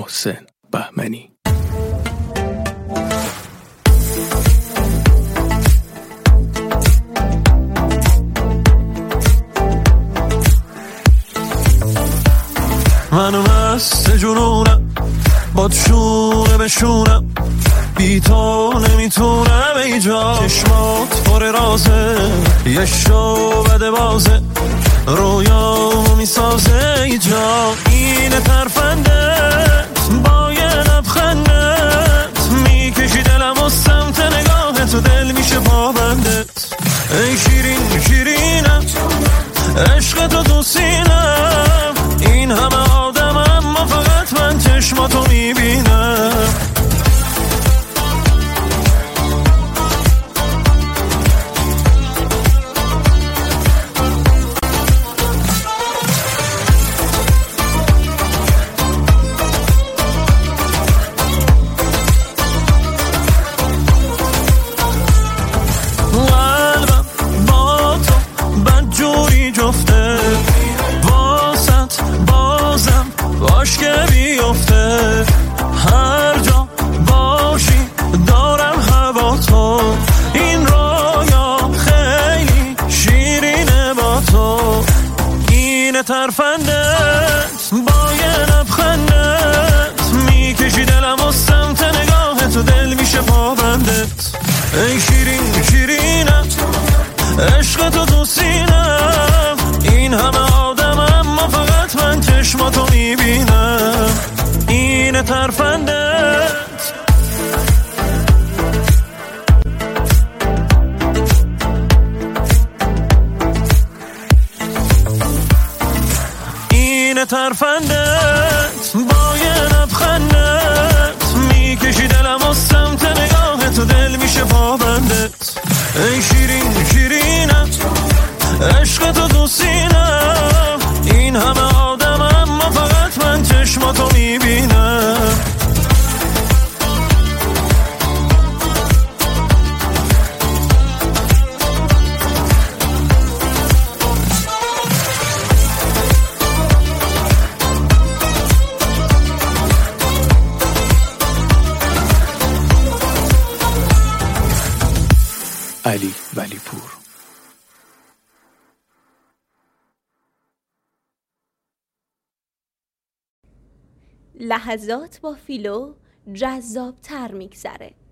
محسن بهمنی. منو مست جنونم با شونه بشونم، بی تو نمیتونم ای جا. چشمات پر رازه، یه شو بده بازه، رویامو میسازه ای جا. اینه ترفندت با یه لبخندت، میکشی دلم و سمت نگاهت و دل میشه پابندت. ای شیرین شیرینم، عشق تو تو سینم، این همه آدم اما فقط من چشماتو میبینم. قلبم با تو بدجوری جفته، واسط بازم باش که بیفته. هر جا باشی دارم هوا تو، این رویا خیلی شیرینه با تو. اینه ترفندت با یه لبخندت، میکشی دلم و سمت نگاهت و دل میشه پابندت. ای شیرین شیرینم، عشق تو تو سینم، این همه آدم اما فقط من چشماتو میبینم. اینه ترفندت. اینه ترفندت با یه لبخندت، میکشی دلم و سمت نگاهت و دل میشه پابندت. ای شیرین شیرینم، عشق تو تو سینم، این همه آدم اما فقط من چشماتو میبینم. علی ولیپور. لحظات با فیلو جذاب تر میگذره.